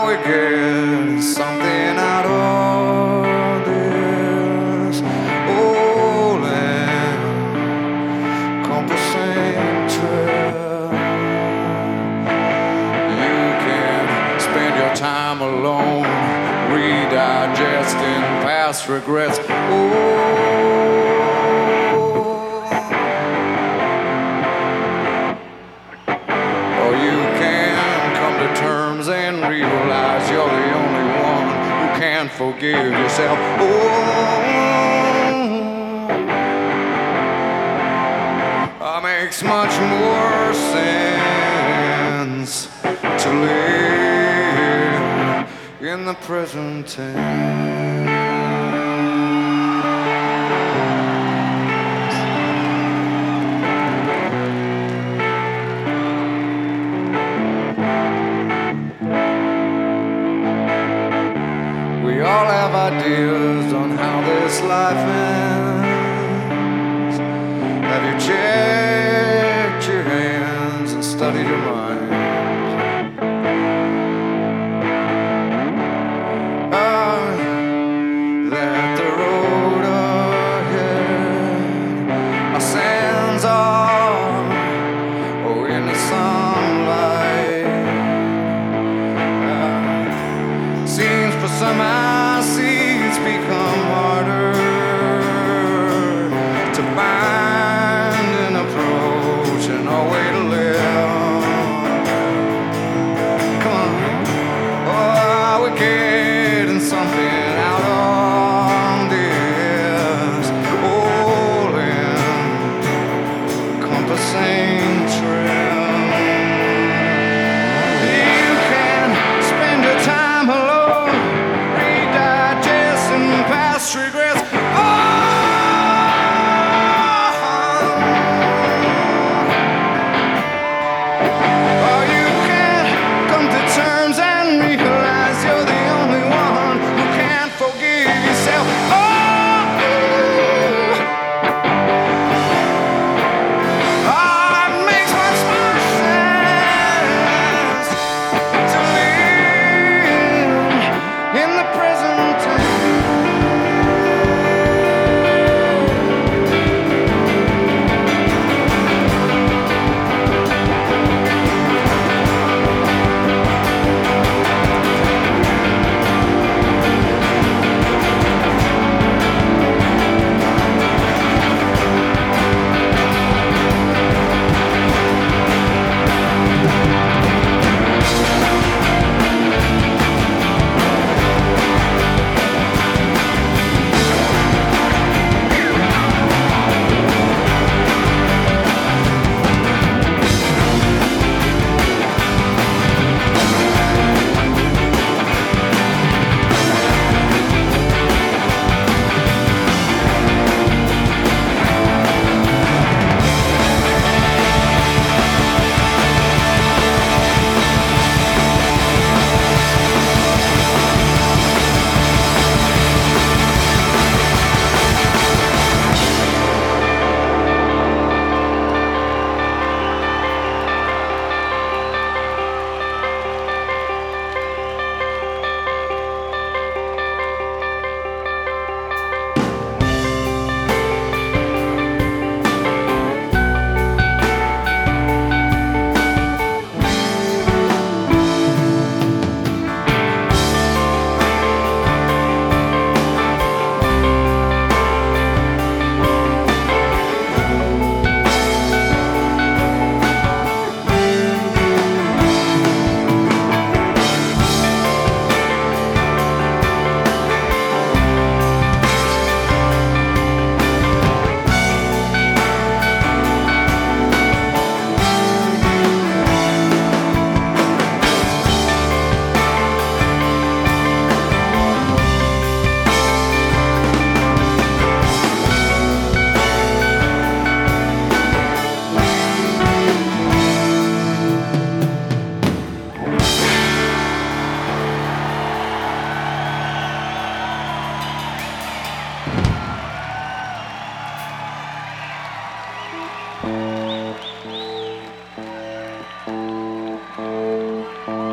we get something out of this old encompassing trail. You can spend your time alone, redigesting past regrets. Or you can come to terms and realize you're the only one who can forgive yourself. Makes much more sense to live in the present tense. We all have ideas on how this life ends. Have you checked your hands and studied your mind? That the road ahead ascends on in the sunlight. Seems for some our seeds become